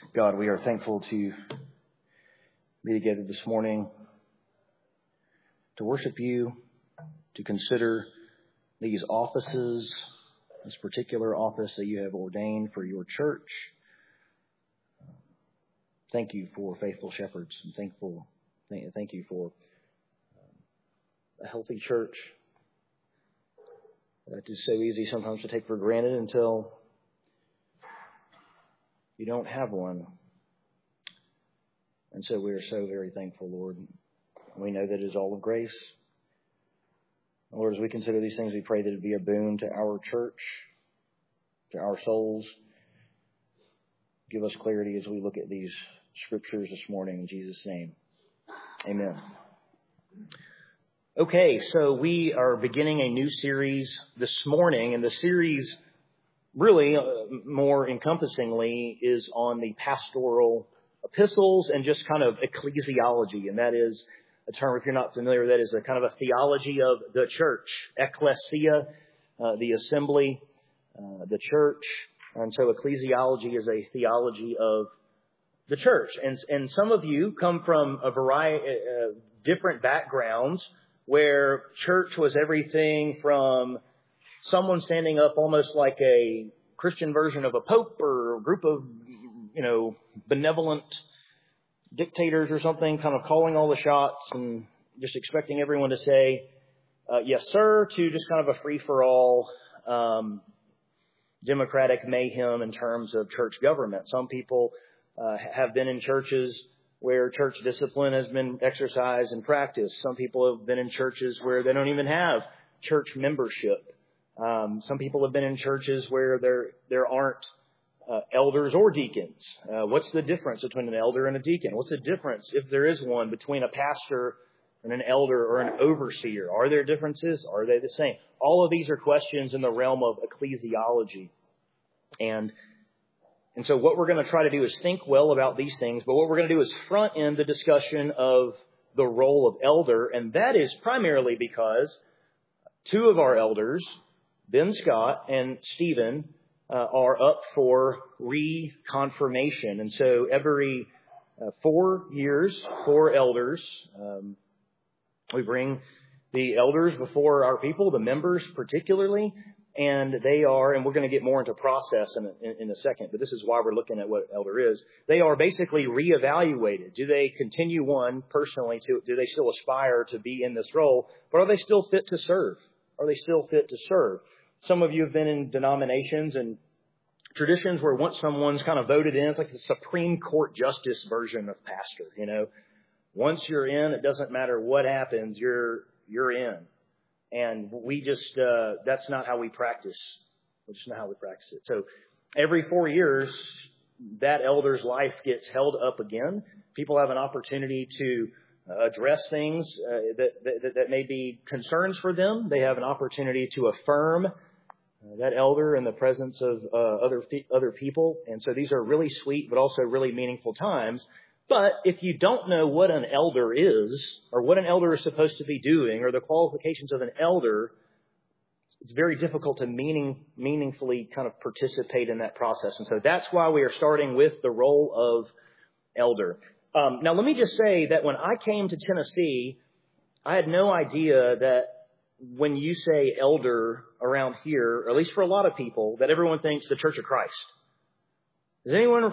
God, we are thankful to be together this morning to worship you, to consider these offices, this particular office that you have ordained for your church. Thank you for faithful shepherds, and thank you for a healthy church. That is so easy sometimes to take for granted until you don't have one. And so we are so very thankful, Lord. We know that it is all of grace. Lord, as we consider these things, we pray that it be a boon to our church, to our souls. Give us clarity as we look at these scriptures this morning in Jesus' name. Amen. Okay, so we are beginning a new series this morning, and the series really more encompassingly is on the pastoral epistles and just kind of ecclesiology. And that is a term, if you're not familiar, that is a kind of a theology of the church, ecclesia, the assembly, the church. And so ecclesiology is a theology of the church. And some of you come from a variety of different backgrounds where church was everything from someone standing up almost like a Christian version of a pope or a group of, benevolent dictators or something, kind of calling all the shots and just expecting everyone to say, yes, sir, to just kind of a free-for-all democratic mayhem in terms of church government. Some people have been in churches where church discipline has been exercised and practiced. Some people have been in churches where they don't even have church membership. Some people have been in churches where there aren't elders or deacons. What's the difference between an elder and a deacon? What's the difference, if there is one, between a pastor and an elder or an overseer? Are there differences? Are they the same? All of these are questions in the realm of ecclesiology. And so what we're going to try to do is think well about these things, but what we're going to do is front end the discussion of the role of elder, and that is primarily because two of our elders, Ben Scott and Stephen, are up for reconfirmation. And so every 4 years, 4 elders, we bring the elders before our people, the members particularly, and they are, and we're going to get more into process in a second, but this is why we're looking at what elder is. They are basically reevaluated. Do they continue personally do they still aspire to be in this role, but are they still fit to serve? Are they still fit to serve? Some of you have been in denominations and traditions where once someone's kind of voted in, it's like the Supreme Court justice version of pastor, Once you're in, it doesn't matter what happens, you're in. And we just, that's not how we practice. That's just not how we practice it. So every 4 years, that elder's life gets held up again. People have an opportunity to address things that may be concerns for them. They have an opportunity to affirm that elder in the presence of other people. And so these are really sweet, but also really meaningful times. But if you don't know what an elder is, or what an elder is supposed to be doing, or the qualifications of an elder, it's very difficult to meaningfully kind of participate in that process. And so that's why we are starting with the role of elder. Now, let me just say that when I came to Tennessee, I had no idea that when you say elder around here, or at least for a lot of people, that everyone thinks the Church of Christ. Has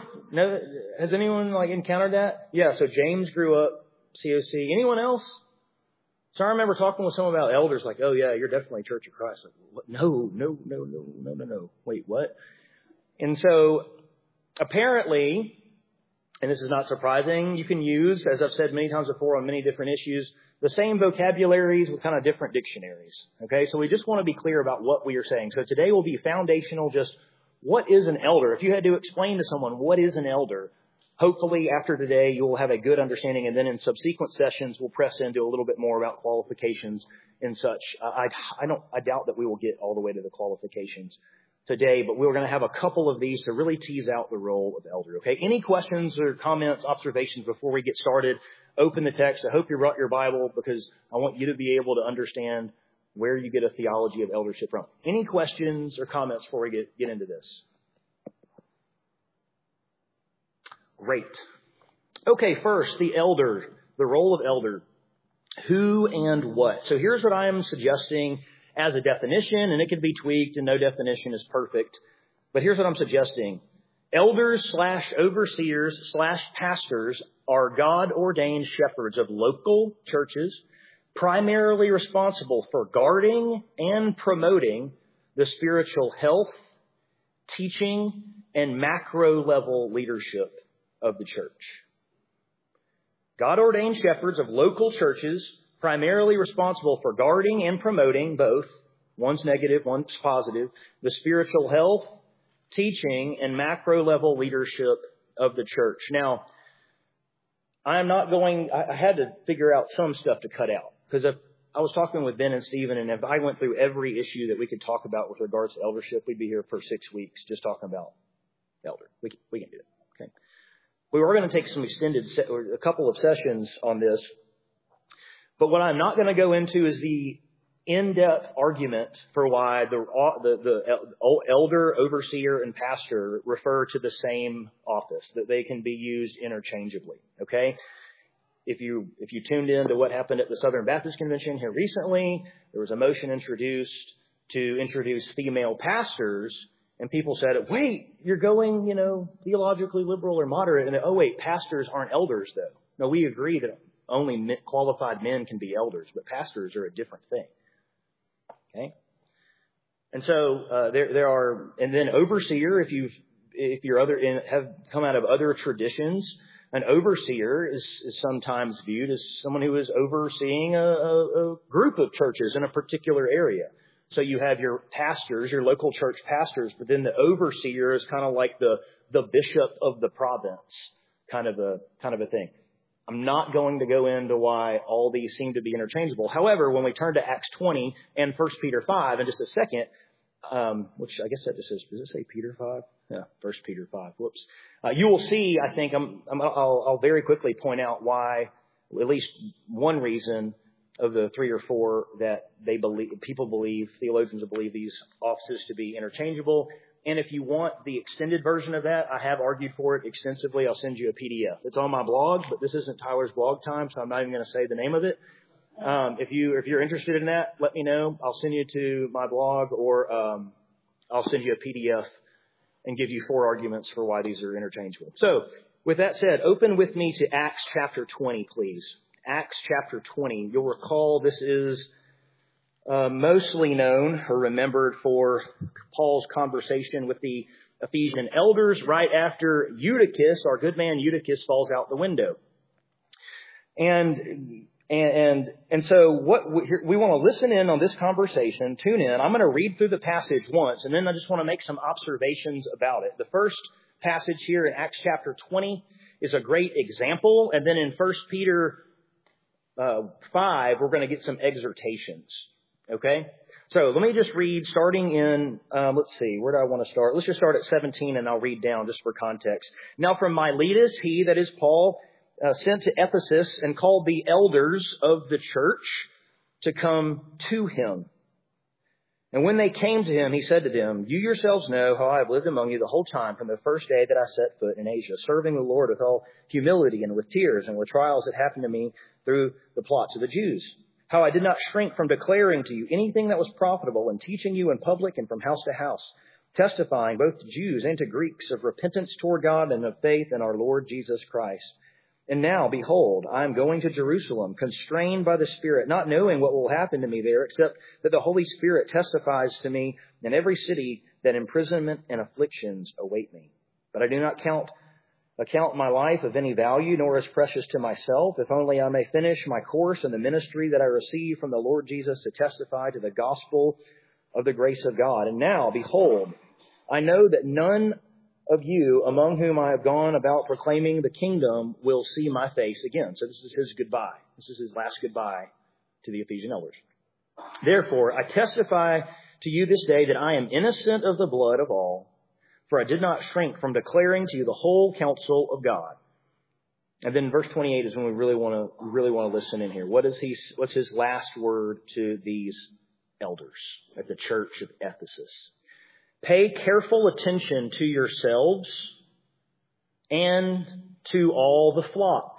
anyone encountered that? Yeah, so James grew up COC. Anyone else? So I remember talking with someone about elders, like, oh yeah, you're definitely Church of Christ. Like, what? No. Wait, what? And so apparently, and this is not surprising, you can use, as I've said many times before on many different issues, the same vocabularies with kind of different dictionaries. Okay, so we just want to be clear about what we are saying. So today will be foundational, just what is an elder? If you had to explain to someone what is an elder, hopefully after today you will have a good understanding, and then in subsequent sessions we'll press into a little bit more about qualifications and such. I doubt that we will get all the way to the qualifications today, but we're going to have a couple of these to really tease out the role of elder. Okay, any questions or comments, observations before we get started? Open the text. I hope you brought your Bible because I want you to be able to understand where you get a theology of eldership from. Any questions or comments before we get into this? Great. Okay, first, the elder, the role of elder. Who and what? So here's what I am suggesting as a definition, and it can be tweaked, and no definition is perfect. But here's what I'm suggesting. Elders / overseers / pastors are God-ordained shepherds of local churches, primarily responsible for guarding and promoting the spiritual health, teaching, and macro-level leadership of the church. God-ordained shepherds of local churches, primarily responsible for guarding and promoting both, one's negative, one's positive, the spiritual health, teaching, and macro-level leadership of the church. Now, I had to figure out some stuff to cut out, because I was talking with Ben and Stephen, and if I went through every issue that we could talk about with regards to eldership, we'd be here for 6 weeks just talking about elder. We can do it. Okay. We were going to take some a couple of sessions on this, but what I'm not going to go into is the in-depth argument for why the elder, overseer, and pastor refer to the same office, that they can be used interchangeably. Okay. If you tuned in to what happened at the Southern Baptist Convention here recently, there was a motion introduced to introduce female pastors, and people said, wait, you're going, theologically liberal or moderate. And wait, pastors aren't elders, though. No, we agree that only qualified men can be elders, but pastors are a different thing. Okay? And so there are, and then overseer, if you're have come out of other traditions, an overseer is sometimes viewed as someone who is overseeing a group of churches in a particular area. So you have your pastors, your local church pastors, but then the overseer is kind of like the bishop of the province, kind of a thing. I'm not going to go into why all these seem to be interchangeable. However, when we turn to Acts 20 and 1 Peter 5 in just a second, which I guess that just says, does it say Peter 5? Yeah, 1 Peter 5. Whoops. You will see, I think, I'll very quickly point out why, at least one reason of the 3 or 4 that theologians believe these offices to be interchangeable. And if you want the extended version of that, I have argued for it extensively. I'll send you a PDF. It's on my blog, but this isn't Tyler's blog time, so I'm not even going to say the name of it. If you're interested in that, let me know. I'll send you to my blog, or I'll send you a PDF and give you 4 arguments for why these are interchangeable. So, with that said, open with me to Acts chapter 20, please. Acts chapter 20. You'll recall this is mostly known or remembered for Paul's conversation with the Ephesian elders right after Eutychus, our good man Eutychus, falls out the window. And so what we want to listen in on this conversation, tune in. I'm going to read through the passage once, and then I just want to make some observations about it. The first passage here in Acts chapter 20 is a great example, and then in 1 Peter 5, we're going to get some exhortations. Okay? So let me just read, starting in, let's see, where do I want to start? Let's just start at 17, and I'll read down just for context. Now from Miletus, he, that is Paul, sent to Ephesus and called the elders of the church to come to him. And when they came to him, he said to them, you yourselves know how I have lived among you the whole time from the first day that I set foot in Asia, serving the Lord with all humility and with tears and with trials that happened to me through the plots of the Jews. How I did not shrink from declaring to you anything that was profitable and teaching you in public and from house to house, testifying both to Jews and to Greeks of repentance toward God and of faith in our Lord Jesus Christ. And now, behold, I am going to Jerusalem, constrained by the Spirit, not knowing what will happen to me there, except that the Holy Spirit testifies to me in every city that imprisonment and afflictions await me. But I do not account my life of any value, nor as precious to myself, if only I may finish my course in the ministry that I received from the Lord Jesus to testify to the gospel of the grace of God. And now, behold, I know that none of you among whom I have gone about proclaiming the kingdom will see my face again. So this is his goodbye. This is his last goodbye to the Ephesian elders. Therefore, I testify to you this day that I am innocent of the blood of all, for I did not shrink from declaring to you the whole counsel of God. And then verse 28 is when we really want to listen in here. What's his last word to these elders at the church of Ephesus? Pay careful attention to yourselves and to all the flock,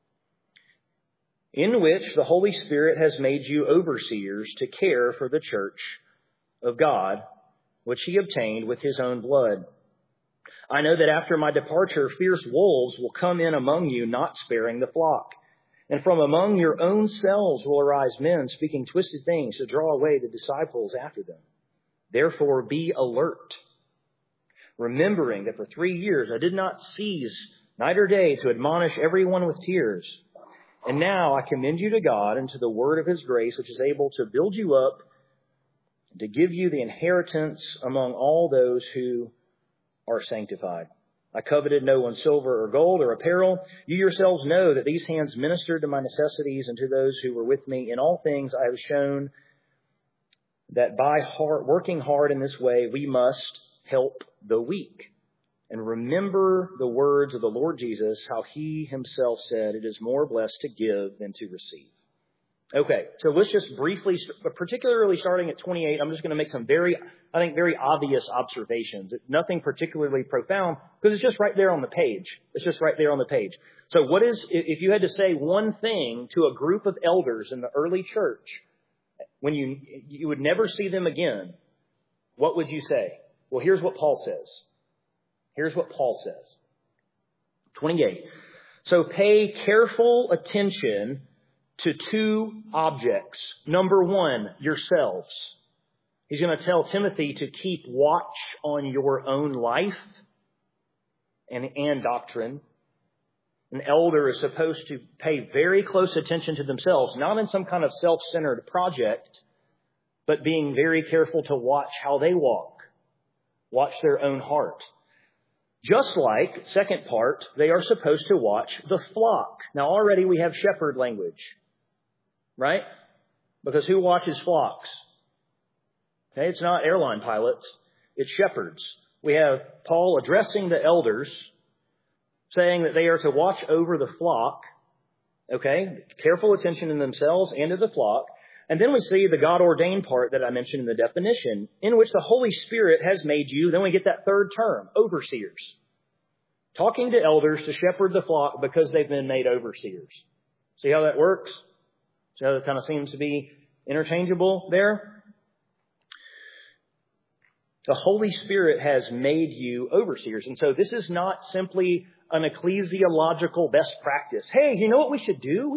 in which the Holy Spirit has made you overseers to care for the church of God, which he obtained with his own blood. I know that after my departure, fierce wolves will come in among you, not sparing the flock. And from among your own selves will arise men speaking twisted things to draw away the disciples after them. Therefore, be alert, remembering that for 3 years I did not cease night or day to admonish everyone with tears. And now I commend you to God and to the word of his grace, which is able to build you up, to give you the inheritance among all those who are sanctified. I coveted no one's silver or gold or apparel. You yourselves know that these hands ministered to my necessities and to those who were with me. In all things I have shown that by working hard in this way, we must help the weak. And remember the words of the Lord Jesus, how he himself said, it is more blessed to give than to receive. Okay, so let's just briefly, particularly starting at 28, I'm just going to make some very obvious observations. It's nothing particularly profound because it's just right there on the page. It's just right there on the page. So if you had to say one thing to a group of elders in the early church, when you would never see them again, what would you say? Well, here's what Paul says. Here's what Paul says. 28. So pay careful attention to 2 objects. Number 1, yourselves. He's going to tell Timothy to keep watch on your own life and doctrine. An elder is supposed to pay very close attention to themselves, not in some kind of self-centered project, but being very careful to watch how they walk, watch their own heart. Just like, second part, they are supposed to watch the flock. Now already we have shepherd language. Right? Because who watches flocks? Okay, it's not airline pilots. It's shepherds. We have Paul addressing the elders, saying that they are to watch over the flock. Okay, careful attention in themselves and to the flock. And then we see the God-ordained part that I mentioned in the definition, in which the Holy Spirit has made you. Then we get that third term, overseers. Talking to elders to shepherd the flock because they've been made overseers. See how that works? So it kind of seems to be interchangeable there. The Holy Spirit has made you overseers. And so this is not simply an ecclesiological best practice. Hey, you know what we should do?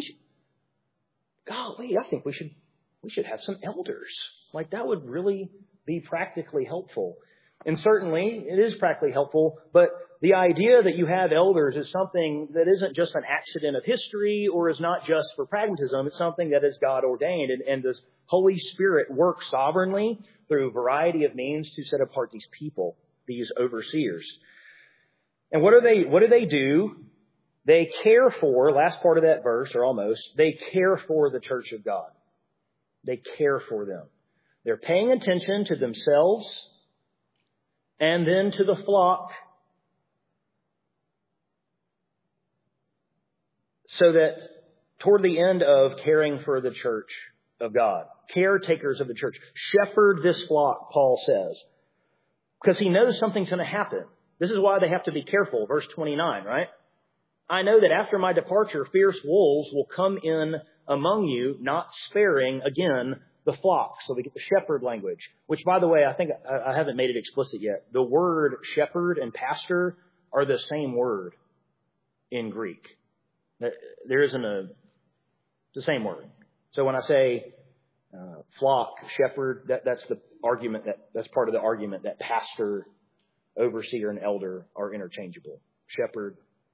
I think we should have some elders. Like that would really be practically helpful. And certainly it is practically helpful, but the idea that you have elders is something that isn't just an accident of history or is not just for pragmatism. It's something that is God ordained. And the Holy Spirit works sovereignly through a variety of means to set apart these people, these overseers. And what do they do? They care for, last part of that verse, or almost, they care for the church of God. They care for them. They're paying attention to themselves and then to the flock, so that toward the end of caring for the church of God, caretakers of the church, shepherd this flock, Paul says, because he knows something's going to happen. This is why they have to be careful. Verse 29, right? I know that after my departure, fierce wolves will come in among you, not sparing, again, the flock. So we get the shepherd language, which, by the way, I think I haven't made it explicit yet. The word shepherd and pastor are the same word in Greek. There isn't it's the same word. So when I say flock, shepherd, that's the argument that's part of the argument that pastor, overseer, and elder are interchangeable. Shepherd,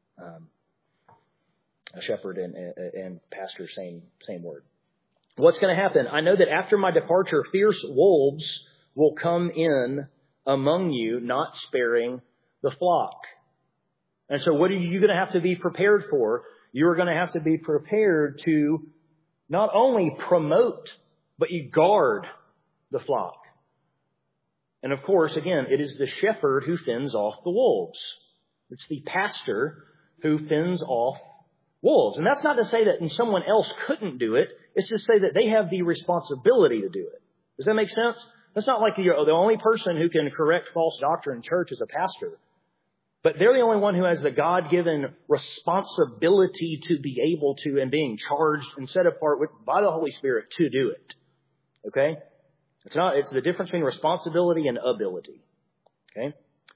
and pastor, same word. What's going to happen? I know that after my departure, fierce wolves will come in among you, not sparing the flock. And so what are you going to have to be prepared for? You are going to have to be prepared to not only promote, but you guard the flock. And of course, again, it is the shepherd who fends off the wolves. It's the pastor who fends off wolves. And that's not to say that someone else couldn't do it. It's to say that they have the responsibility to do it. Does that make sense? It's not like the only person who can correct false doctrine in church is a pastor. But they're the only one who has the God-given responsibility to be able to and being charged and set apart by the Holy Spirit to do it. Okay? It's the difference between responsibility and ability. Okay?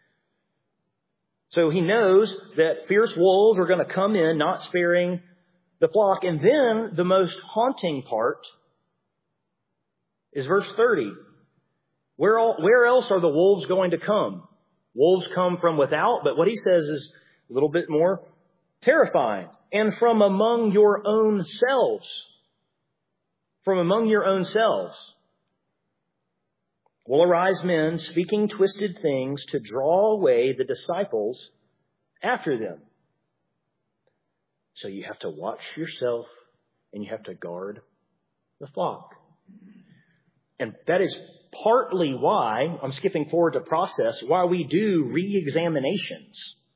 So he knows that fierce wolves are going to come in, not sparing the flock. And then the most haunting part is verse 30. Where else are the wolves going to come? Wolves come from without, but what he says is a little bit more terrifying. And from among your own selves. From among your own selves will arise men speaking twisted things to draw away the disciples after them. So you have to watch yourself and you have to guard the flock. And that is partly why, I'm skipping forward to process, why we do re-examinations.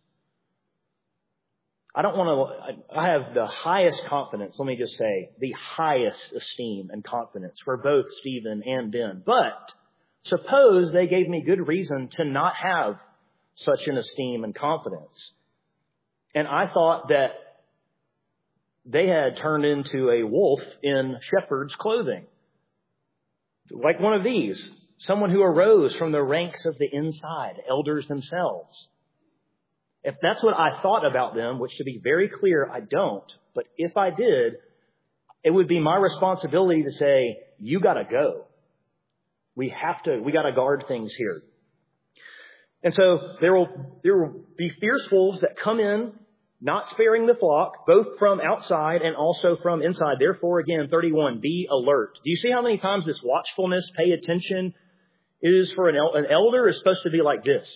I have the highest confidence, let me just say, the highest esteem and confidence for both Stephen and Ben. But suppose they gave me good reason to not have such an esteem and confidence. And I thought that they had turned into a wolf in shepherd's clothing. Like one of these, someone who arose from the ranks of the inside, elders themselves. If that's what I thought about them, which to be very clear, I don't, but if I did, it would be my responsibility to say, you gotta go. We gotta guard things here. And so there will be fierce wolves that come in, not sparing the flock, both from outside and also from inside. Therefore, again, 31, be alert. Do you see how many times this watchfulness, pay attention, is for an elder is supposed to be like this.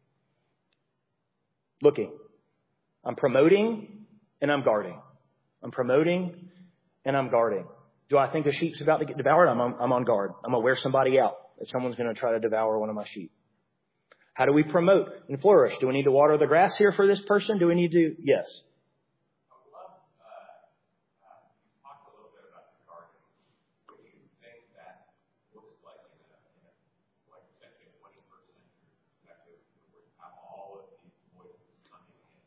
Looking. I'm promoting and I'm guarding. I'm promoting and I'm guarding. Do I think a sheep's about to get devoured? I'm on guard. I'm going to wear somebody out if someone's going to try to devour one of my sheep. How do we promote and flourish? Do we need to water the grass here for this person? Do we need to? Yes. Talk a little bit about the garden. Do you think that looks like like essentially a 21st century perspective where you have all of these voices coming in?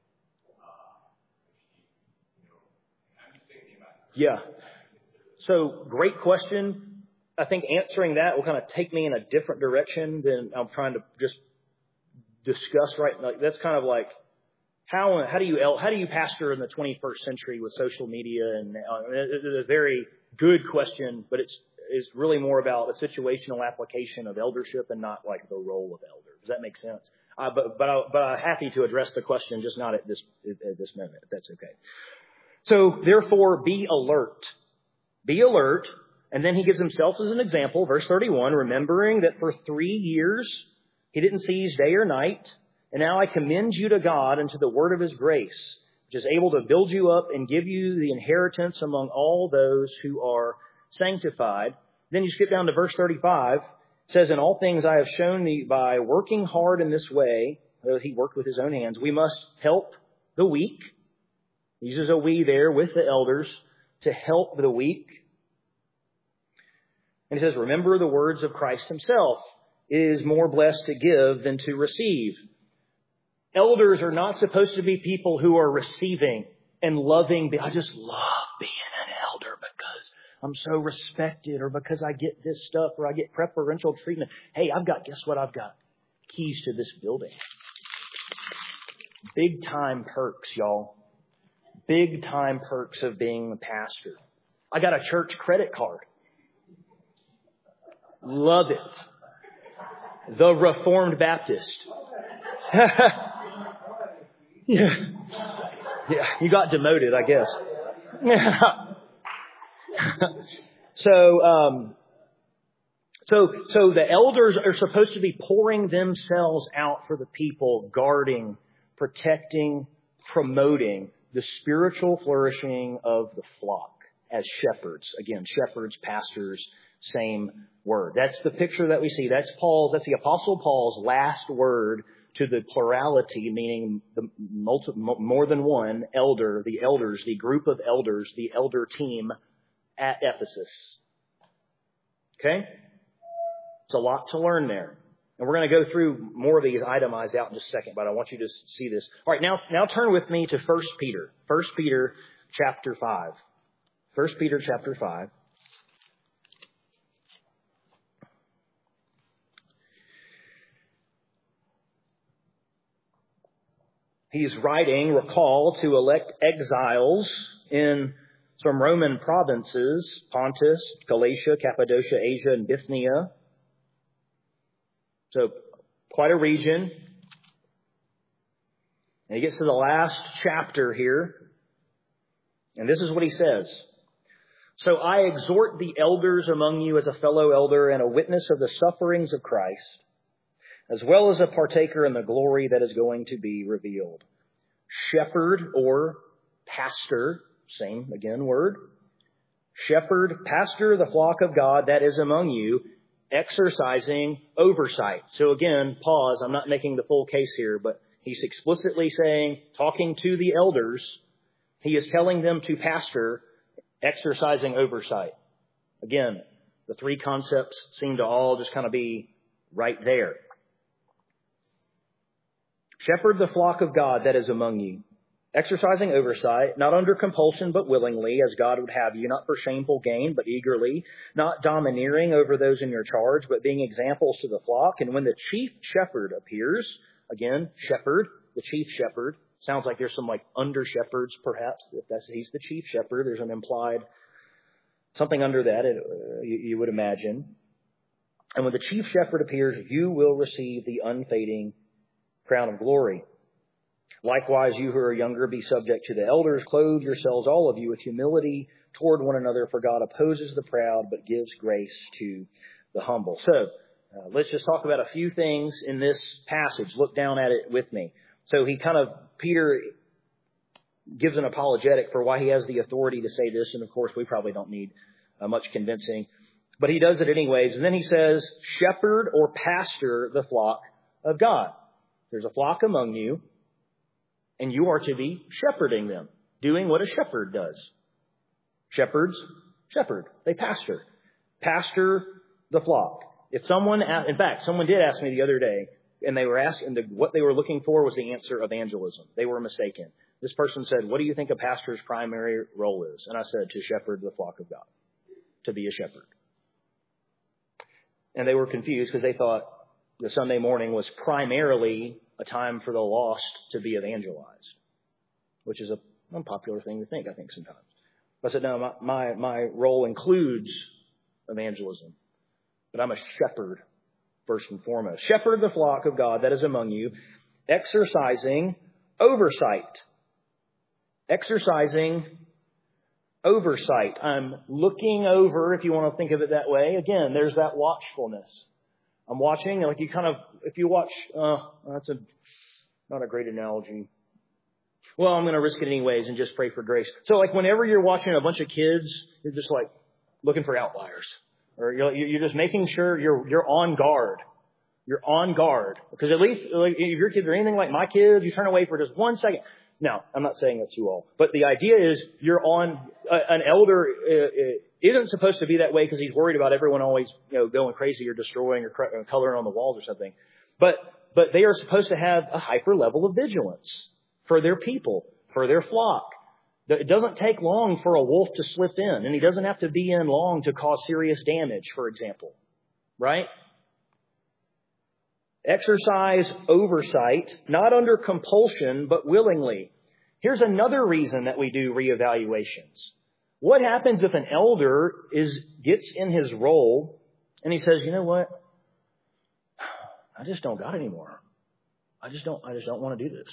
I'm just thinking about it. Yeah. So great question. I think answering that will kind of take me in a different direction than I'm trying to just discuss right. Like that's kind of like how do you pastor in the 21st century with social media? And it's a very good question, but it's really more about a situational application of eldership and not like the role of elder. Does that make sense? But I'm happy to address the question, just not at this moment. If that's okay. So therefore, be alert. Be alert. And then he gives himself as an example, verse 31, remembering that for 3 years he didn't cease day or night. And now I commend you to God and to the word of his grace, which is able to build you up and give you the inheritance among all those who are sanctified. Then you skip down to verse 35. It says, in all things I have shown thee by working hard in this way, though he worked with his own hands, we must help the weak. He uses a we there with the elders to help the weak. And he says, remember the words of Christ himself. It is more blessed to give than to receive. Elders are not supposed to be people who are receiving and loving. I just love being an elder because I'm so respected or because I get this stuff or I get preferential treatment. Hey, guess what I've got? Keys to this building. Big time perks, y'all. Big time perks of being a pastor. I got a church credit card. Love it. The Reformed Baptist. Yeah, you got demoted, I guess. So the elders are supposed to be pouring themselves out for the people, guarding, protecting, promoting the spiritual flourishing of the flock as shepherds. Again, shepherds, pastors, same word. That's the picture that we see. That's the Apostle Paul's last word to the plurality, meaning more than one elder, the elders, the group of elders, the elder team at Ephesus. Okay? It's a lot to learn there. And we're going to go through more of these itemized out in just a second, but I want you to see this. All right, now turn with me to 1 Peter. 1 Peter chapter 5. 1 Peter chapter 5. He's writing, recall, to elect exiles in some Roman provinces, Pontus, Galatia, Cappadocia, Asia, and Bithynia. So, quite a region. And he gets to the last chapter here. And this is what he says. So I exhort the elders among you as a fellow elder and a witness of the sufferings of Christ, as well as a partaker in the glory that is going to be revealed. Shepherd or pastor, same again word. Shepherd, pastor the flock of God that is among you, exercising oversight. So again, pause. I'm not making the full case here, but he's explicitly saying, talking to the elders, he is telling them to pastor, exercising oversight. Again, the three concepts seem to all just kind of be right there. Shepherd the flock of God that is among you, exercising oversight, not under compulsion but willingly, as God would have you, not for shameful gain but eagerly, not domineering over those in your charge, but being examples to the flock. And when the chief shepherd appears, again, shepherd, the chief shepherd, sounds like there's some like under shepherds perhaps, if he's the chief shepherd, there's an implied something under that, you would imagine. And when the chief shepherd appears, you will receive the unfading crown of glory. Likewise, you who are younger, be subject to the elders. Clothe yourselves, all of you, with humility toward one another, for God opposes the proud, but gives grace to the humble. So, let's just talk about a few things in this passage. Look down at it with me. So Peter gives an apologetic for why he has the authority to say this. And of course, we probably don't need much convincing, but he does it anyways. And then he says, shepherd or pastor the flock of God. There's a flock among you, and you are to be shepherding them, doing what a shepherd does. Shepherds shepherd. They pastor. Pastor the flock. In fact, someone did ask me the other day, and they were asking, what they were looking for was the answer evangelism. They were mistaken. This person said, what do you think a pastor's primary role is? And I said, to shepherd the flock of God, to be a shepherd. And they were confused because they thought the Sunday morning was primarily a time for the lost to be evangelized, which is an unpopular thing to think, I think, sometimes. I said, no, my role includes evangelism, but I'm a shepherd first and foremost. Shepherd the flock of God that is among you, exercising oversight. Exercising oversight. I'm looking over, if you want to think of it that way. Again, there's that watchfulness. I'm watching, like if you watch, that's not a great analogy. Well, I'm going to risk it anyways and just pray for grace. So like whenever you're watching a bunch of kids, you're just like looking for outliers. Or you're just making sure you're on guard. You're on guard. Because at least like, if your kids are anything like my kids, you turn away for just 1 second. Now, I'm not saying that's you all. But the idea is you're on, an elder isn't supposed to be that way because he's worried about everyone always, going crazy or destroying or coloring on the walls or something. But they are supposed to have a hyper level of vigilance for their people, for their flock. It doesn't take long for a wolf to slip in, and he doesn't have to be in long to cause serious damage, for example. Right? Exercise oversight, not under compulsion, but willingly. Here's another reason that we do reevaluations. What happens if an elder gets in his role and he says, you know what? I just don't got anymore. I just don't want to do this.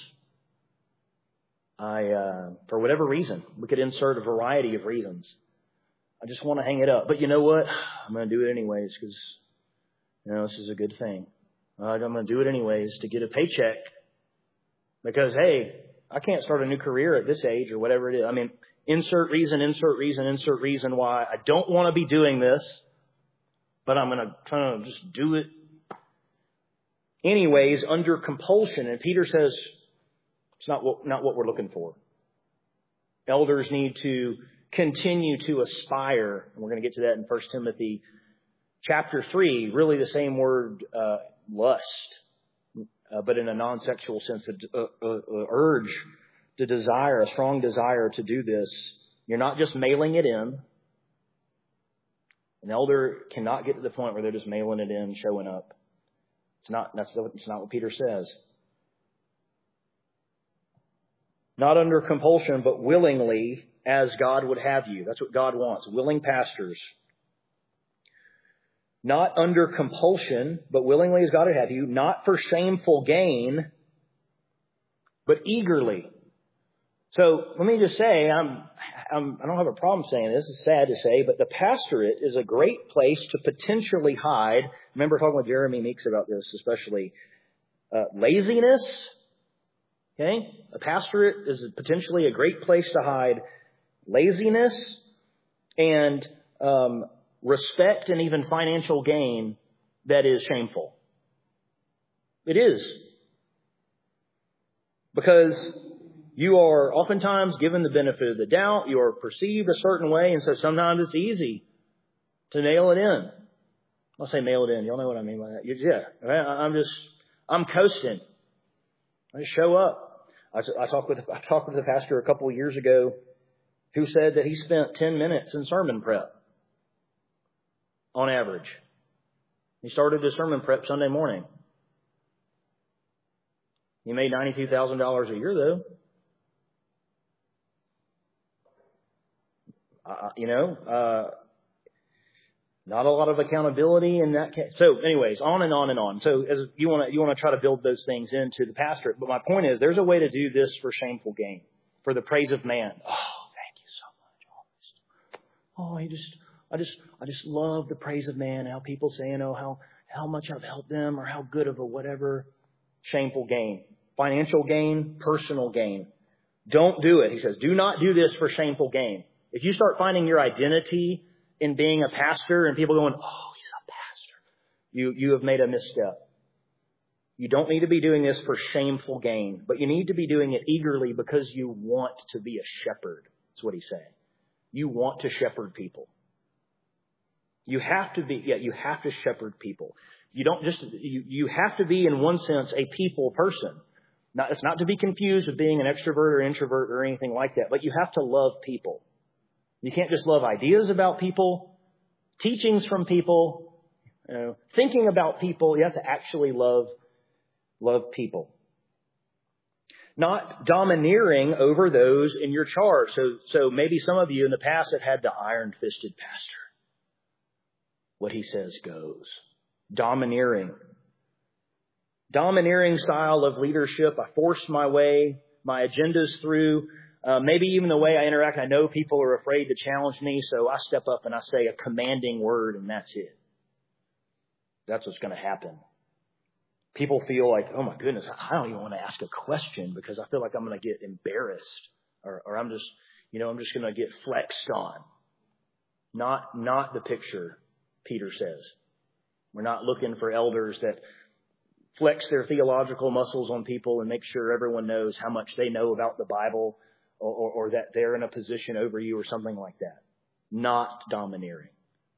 For whatever reason, we could insert a variety of reasons. I just want to hang it up. But you know what? I'm going to do it anyways because, this is a good thing. I'm going to do it anyways to get a paycheck because, hey, I can't start a new career at this age or whatever it is. I mean, insert reason why I don't want to be doing this, but I'm going to kind of just do it anyways under compulsion. And Peter says it's not what we're looking for. Elders need to continue to aspire. And we're going to get to that in 1 Timothy chapter 3, really the same word lust, but in a non-sexual sense, a urge to desire, a strong desire to do this. You're not just mailing it in. An elder cannot get to the point where they're just mailing it in, showing up. It's not what Peter says. Not under compulsion, but willingly, as God would have you. That's what God wants. Willing pastors. Not under compulsion, but willingly as God would have you. Not for shameful gain, but eagerly. So let me just say, I don't have a problem saying this. It's sad to say, but the pastorate is a great place to potentially hide. I remember talking with Jeremy Meeks about this, especially laziness. Okay, a pastorate is potentially a great place to hide laziness and respect and even financial gain that is shameful. It is. Because you are oftentimes given the benefit of the doubt. You are perceived a certain way. And so sometimes it's easy to nail it in. I'll say nail it in. Y'all know what I mean by that. Yeah. I'm coasting. I just show up. I talked with a pastor a couple of years ago who said that he spent 10 minutes in sermon prep on average. He started his sermon prep Sunday morning. He made $92,000 a year, though. Not a lot of accountability in that case. So anyways, on and on and on. So as you want to try to build those things into the pastorate. But my point is, there's a way to do this for shameful gain, for the praise of man. Oh, thank you so much. I just love the praise of man. How people say, how much I've helped them or how good of a whatever. Shameful gain, financial gain, personal gain. Don't do it. He says, do not do this for shameful gain. If you start finding your identity in being a pastor and people going, oh, he's a pastor, you have made a misstep. You don't need to be doing this for shameful gain, but you need to be doing it eagerly because you want to be a shepherd. That's what he's saying. You want to shepherd people. You have to shepherd people. You have to be, in one sense, a people person. It's not to be confused with being an extrovert or introvert or anything like that, but you have to love people. You can't just love ideas about people, teachings from people, thinking about people. You have to actually love people. Not domineering over those in your charge. So maybe some of you in the past have had the iron-fisted pastor. What he says goes. Domineering style of leadership. I force my agendas through. Maybe even the way I interact. I know people are afraid to challenge me, so I step up and I say a commanding word, and that's it. That's what's going to happen. People feel like, oh my goodness, I don't even want to ask a question because I feel like I'm going to get embarrassed, or I'm just going to get flexed on. Not the picture, Peter says. We're not looking for elders that flex their theological muscles on people and make sure everyone knows how much they know about the Bible or that they're in a position over you or something like that. Not domineering.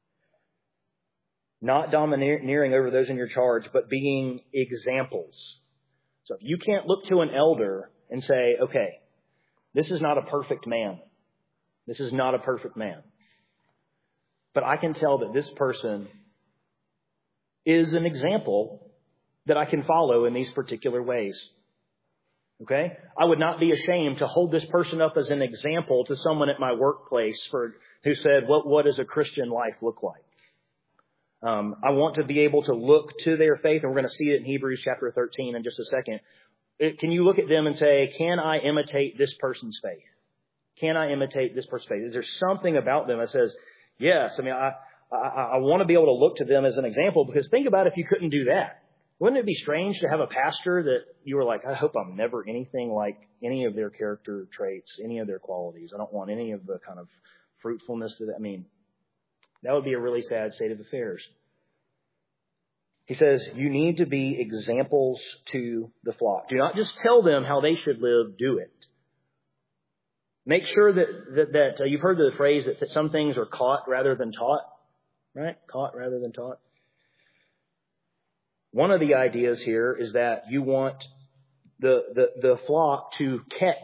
Not domineering over those in your charge, but being examples. So if you can't look to an elder and say, okay, this is not a perfect man. This is not a perfect man. But I can tell that this person is an example that I can follow in these particular ways. Okay? I would not be ashamed to hold this person up as an example to someone at my workplace who said, what does a Christian life look like? I want to be able to look to their faith, and we're going to see it in Hebrews chapter 13 in just a second. Can you look at them and say, can I imitate this person's faith? Can I imitate this person's faith? Is there something about them that says, yes, I want to be able to look to them as an example, because think about if you couldn't do that. Wouldn't it be strange to have a pastor that you were like, I hope I'm never anything like any of their character traits, any of their qualities. I don't want any of the kind of fruitfulness that would be a really sad state of affairs. He says, you need to be examples to the flock. Do not just tell them how they should live, do it. Make sure that you've heard the phrase that some things are caught rather than taught, right? Caught rather than taught. One of the ideas here is that you want the flock to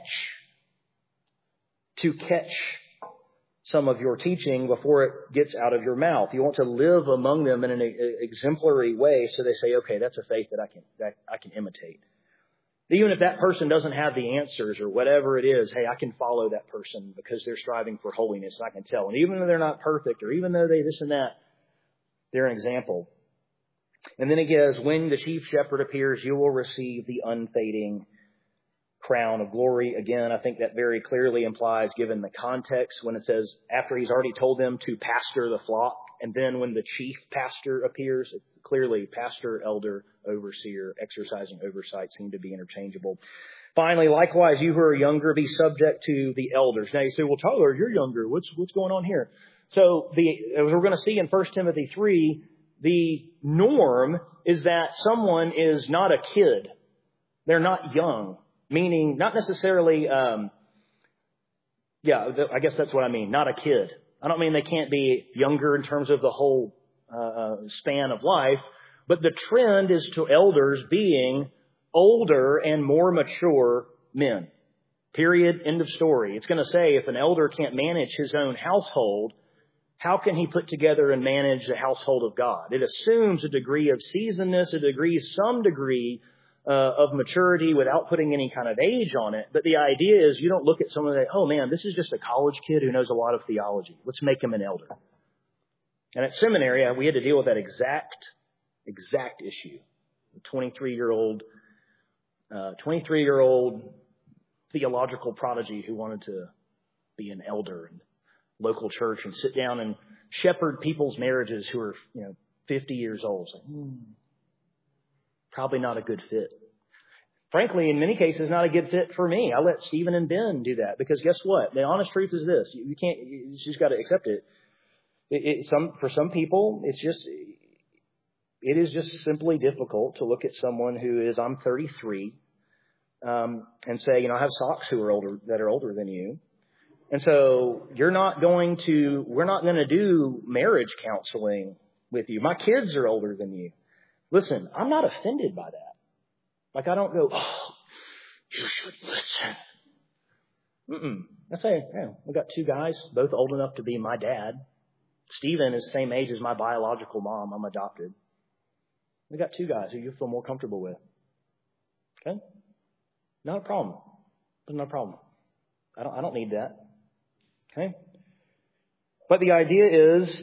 catch some of your teaching before it gets out of your mouth. You want to live among them in an exemplary way so they say, okay, that's a faith that I can imitate. Even if that person doesn't have the answers or whatever it is, hey, I can follow that person because they're striving for holiness. I can tell. And even though they're not perfect or even though they this and that, they're an example. And then it goes, when the chief shepherd appears, you will receive the unfading crown of glory. Again, I think that very clearly implies, given the context, when it says after he's already told them to pastor the flock, and then when the chief pastor appears, clearly pastor, elder, overseer, exercising oversight seem to be interchangeable. Finally, likewise, you who are younger, be subject to the elders. Now you say, well, Tyler, you're younger. What's going on here? So as we're going to see in 1 Timothy 3, the norm is that someone is not a kid. They're not young. Meaning, not necessarily, I guess that's what I mean, not a kid. I don't mean they can't be younger in terms of the whole span of life, but the trend is to elders being older and more mature men. Period. End of story. It's going to say if an elder can't manage his own household, how can he put together and manage the household of God? It assumes a degree of seasonedness, some degree of maturity without putting any kind of age on it. But the idea is you don't look at someone and say, oh man, this is just a college kid who knows a lot of theology. Let's make him an elder. And at seminary, we had to deal with that exact issue. A 23-year-old theological prodigy who wanted to be an elder in local church and sit down and shepherd people's marriages who are, 50 years old. So, probably not a good fit. Frankly, in many cases, not a good fit for me. I let Stephen and Ben do that because guess what? The honest truth is this: you just got to accept it. For some people, it is just simply difficult to look at someone who is, I'm 33, and say, I have socks that are older than you. And so we're not going to do marriage counseling with you. My kids are older than you. Listen, I'm not offended by that. Like, I don't go, oh, you should listen. I say, we got two guys, both old enough to be my dad. Stephen is the same age as my biological mom. I'm adopted. We got two guys who you feel more comfortable with. Okay? Not a problem. Not a problem. I don't need that. Okay? But the idea is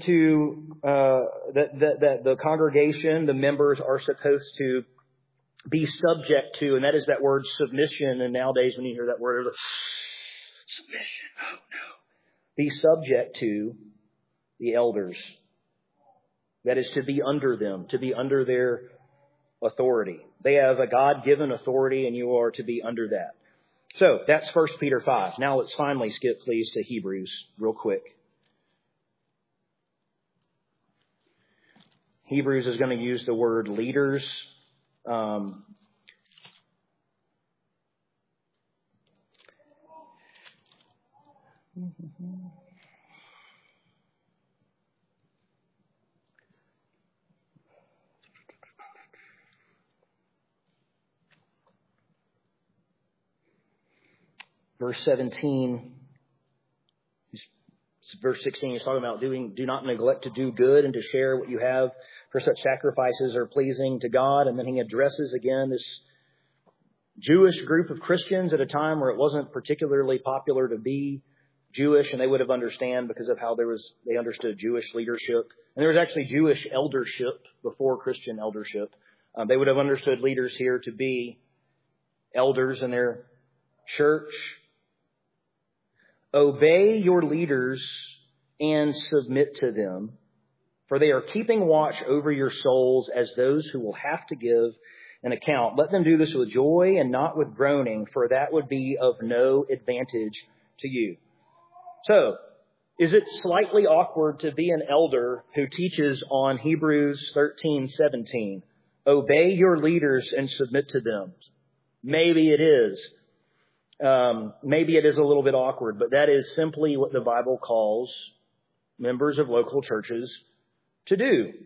that the congregation, the members are supposed to be subject to, and that is that word submission. And nowadays when you hear that word, submission, oh no. Be subject to the elders. That is to be under them, to be under their authority. They have a God-given authority and you are to be under that. So that's 1 Peter 5. Now let's finally skip, please, to Hebrews real quick. Hebrews is going to use the word leaders. Verse 17, verse 16 is talking about do not neglect to do good and to share what you have, for such sacrifices are pleasing to God. And then he addresses again this Jewish group of Christians at a time where it wasn't particularly popular to be Jewish, and they would have understand because of how they understood Jewish leadership. And there was actually Jewish eldership before Christian eldership. They would have understood leaders here to be elders in their church. Obey your leaders and submit to them, for they are keeping watch over your souls as those who will have to give an account. Let them do this with joy and not with groaning, for that would be of no advantage to you. So, is it slightly awkward to be an elder who teaches on Hebrews 13:17? Obey your leaders and submit to them. Maybe it is. Maybe it is a little bit awkward, but that is simply what the Bible calls members of local churches to do.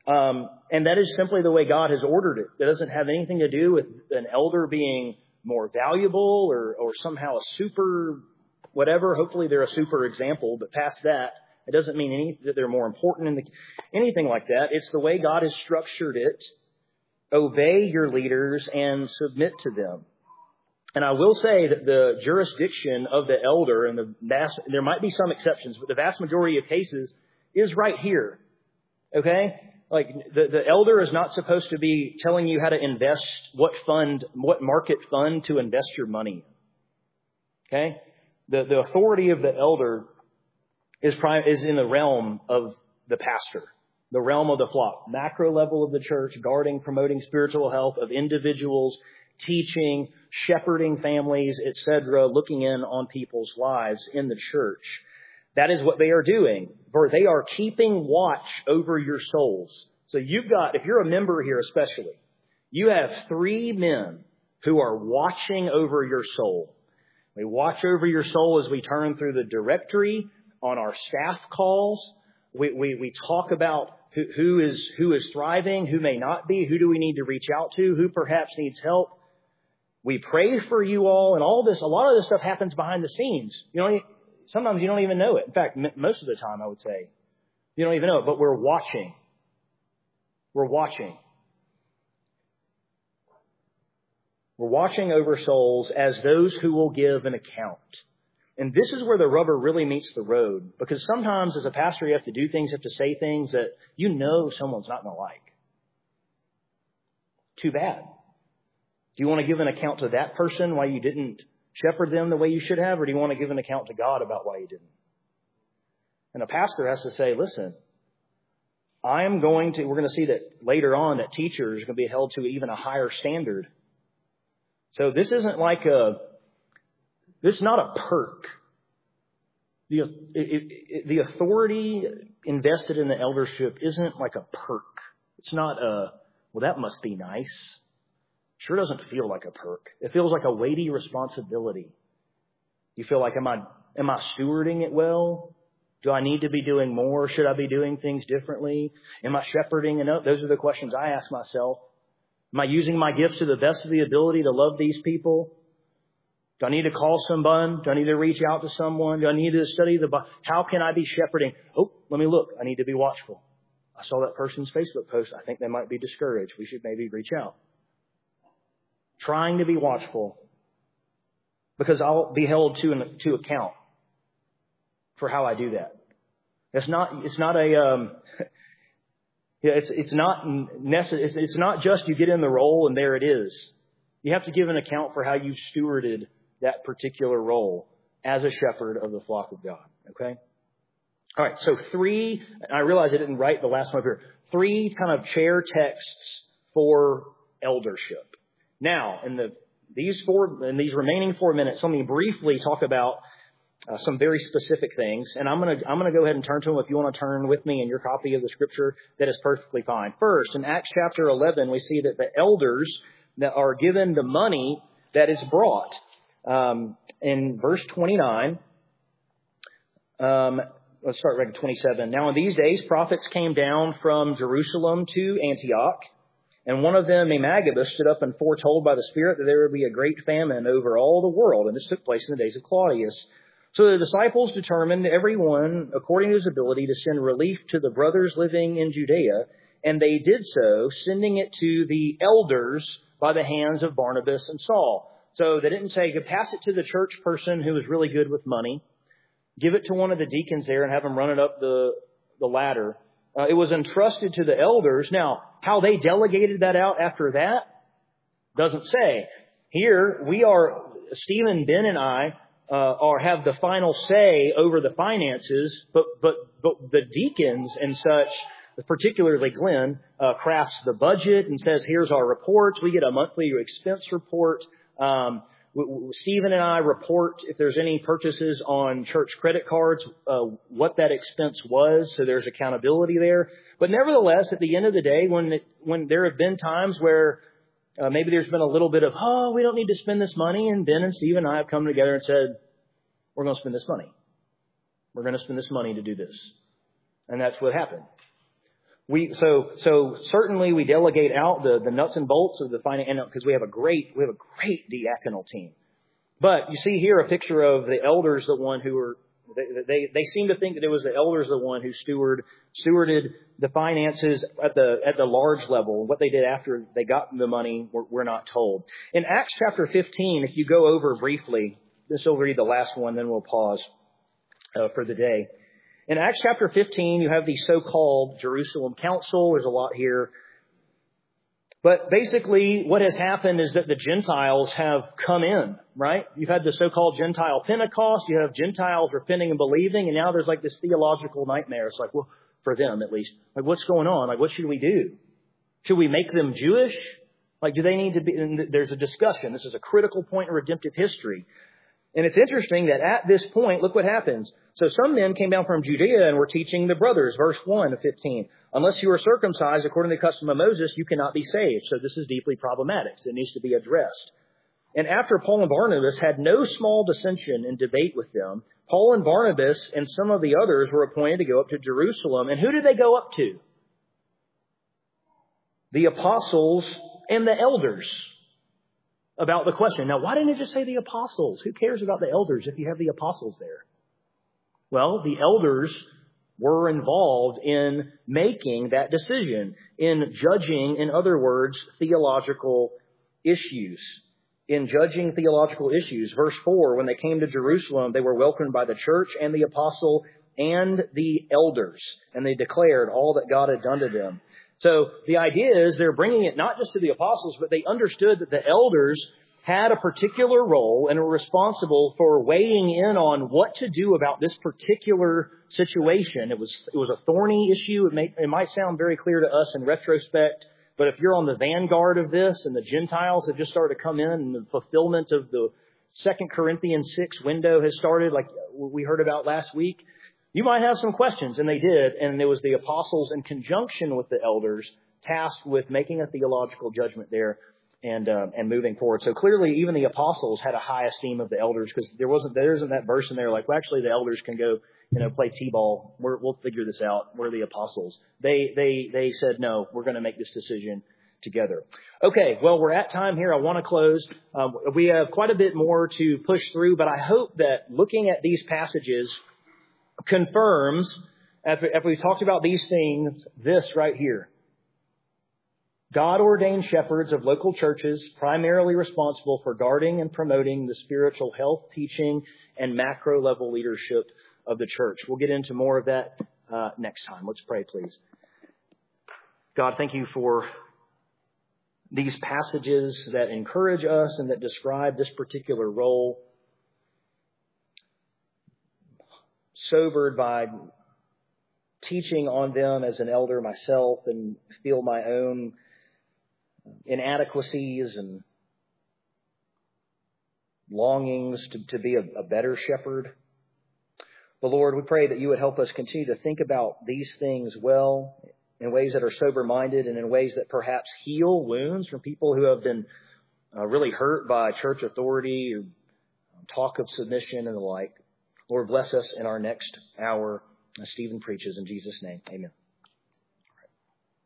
And that is simply the way God has ordered it. It doesn't have anything to do with an elder being more valuable or somehow a super whatever. Hopefully they're a super example, but past that, it doesn't mean that they're more important anything like that. It's the way God has structured it. Obey your leaders and submit to them. And I will say that the jurisdiction of the elder, and there might be some exceptions, but the vast majority of cases is right here. Okay? Like the elder is not supposed to be telling you how to invest, what market fund to invest your money in. Okay? The authority of the elder is in the realm of the pastor, the realm of the flock, macro level of the church, guarding, promoting spiritual health of individuals, teaching, shepherding families, etc., looking in on people's lives in the church. That is what they are doing. For they are keeping watch over your souls. So if you're a member here especially, you have 3 men who are watching over your soul. We watch over your soul as we turn through the directory on our staff calls. We talk about who is thriving, who may not be, who do we need to reach out to, who perhaps needs help. We pray for you all, and all this. A lot of this stuff happens behind the scenes. Sometimes you don't even know it. In fact, most of the time, I would say, you don't even know it. But we're watching. We're watching. We're watching over souls as those who will give an account. And this is where the rubber really meets the road. Because sometimes as a pastor, you have to do things, you have to say things that someone's not going to like. Too bad. Do you want to give an account to that person why you didn't shepherd them the way you should have? Or do you want to give an account to God about why you didn't? And a pastor has to say, listen, we're going to see that later on that teachers are going to be held to even a higher standard. So this isn't this is not a perk. The authority invested in the eldership isn't like a perk. It's not that must be nice. Sure doesn't feel like a perk. It feels like a weighty responsibility. You feel like, am I stewarding it well? Do I need to be doing more? Should I be doing things differently? Am I shepherding enough? Those are the questions I ask myself. Am I using my gifts to the best of the ability to love these people? Do I need to call someone? Do I need to reach out to someone? Do I need to study the Bible? How can I be shepherding? Oh, let me look. I need to be watchful. I saw that person's Facebook post. I think they might be discouraged. We should maybe reach out. Trying to be watchful, because I'll be held to account for how I do that. It's not just you get in the role and there it is. You have to give an account for how you stewarded that particular role as a shepherd of the flock of God. Okay? All right, so 3, I realize I didn't write the last one up here, 3 kind of chair texts for eldership. Now, in these remaining 4 minutes, let me briefly talk about some very specific things, and I'm going to go ahead and turn to them. If you want to turn with me in your copy of the Scripture, that is perfectly fine. First, in Acts chapter 11, we see that the elders that are given the money that is brought. In verse 29, let's start right at 27. Now, in these days, prophets came down from Jerusalem to Antioch. And one of them, named Agabus, stood up and foretold by the Spirit that there would be a great famine over all the world. And this took place in the days of Claudius. So the disciples determined, every one, according to his ability, to send relief to the brothers living in Judea. And they did so, sending it to the elders by the hands of Barnabas and Saul. So they didn't say, pass it to the church person who is really good with money. Give it to one of the deacons there and have them run it up the ladder. It was entrusted to the elders. Now, how they delegated that out after that doesn't say. Here, Stephen, Ben, and I have the final say over the finances, but the deacons and such, particularly Glenn, crafts the budget and says, here's our reports. We get a monthly expense report. Stephen and I report if there's any purchases on church credit cards, what that expense was. So there's accountability there. But nevertheless, at the end of the day, when there have been times where maybe there's been a little bit of, we don't need to spend this money. And Ben and Stephen and I have come together and said, we're going to spend this money. We're going to spend this money to do this. And that's what happened. So certainly we delegate out the nuts and bolts of the finance, because we have a great diaconal team. But you see here a picture of the elders, the one who were, they seem to think that it was the elders the one who stewarded the finances at the large level. What they did after they got the money, we're not told. In Acts chapter 15, if you go over briefly, this will read the last one, then we'll pause for the day. In Acts chapter 15, you have the so-called Jerusalem Council. There's a lot here. But basically, what has happened is that the Gentiles have come in, right? You've had the so-called Gentile Pentecost. You have Gentiles repenting and believing. And now there's like this theological nightmare. It's like, well, for them at least, like, what's going on? Like, what should we do? Should we make them Jewish? Like, do they need to be? And there's a discussion. This is a critical point in redemptive history. And it's interesting that at this point, look what happens. So some men came down from Judea and were teaching the brothers, verse 1 of 15. Unless you are circumcised according to the custom of Moses, you cannot be saved. So this is deeply problematic. So it needs to be addressed. And after Paul and Barnabas had no small dissension and debate with them, Paul and Barnabas and some of the others were appointed to go up to Jerusalem. And who did they go up to? The apostles and the elders. About the question. Now, why didn't it just say the apostles? Who cares about the elders if you have the apostles there? Well, the elders were involved in making that decision, in judging, in other words, theological issues. In judging theological issues. Verse 4, when they came to Jerusalem, they were welcomed by the church and the apostle and the elders. And they declared all that God had done to them. So the idea is they're bringing it not just to the apostles, but they understood that the elders had a particular role and were responsible for weighing in on what to do about this particular situation. It was a thorny issue. It might sound very clear to us in retrospect, but if you're on the vanguard of this and the Gentiles have just started to come in and the fulfillment of the 2 Corinthians 6 window has started, like we heard about last week, you might have some questions, and they did, and it was the apostles in conjunction with the elders tasked with making a theological judgment there and moving forward. So clearly, even the apostles had a high esteem of the elders, because there isn't that verse in there like, well, actually, the elders can go, play t-ball. We'll figure this out. We're the apostles. They said, no, we're going to make this decision together. Okay, well, we're at time here. I want to close. We have quite a bit more to push through, but I hope that looking at these passages confirms, after we've talked about these things, this right here. God-ordained shepherds of local churches, primarily responsible for guarding and promoting the spiritual health, teaching, and macro-level leadership of the church. We'll get into more of that next time. Let's pray, please. God, thank you for these passages that encourage us and that describe this particular role. Sobered by teaching on them as an elder myself, and feel my own inadequacies and longings to be a better shepherd. But Lord, we pray that you would help us continue to think about these things well, in ways that are sober-minded and in ways that perhaps heal wounds from people who have been really hurt by church authority or talk of submission and the like. Lord, bless us in our next hour as Stephen preaches. In Jesus' name, amen.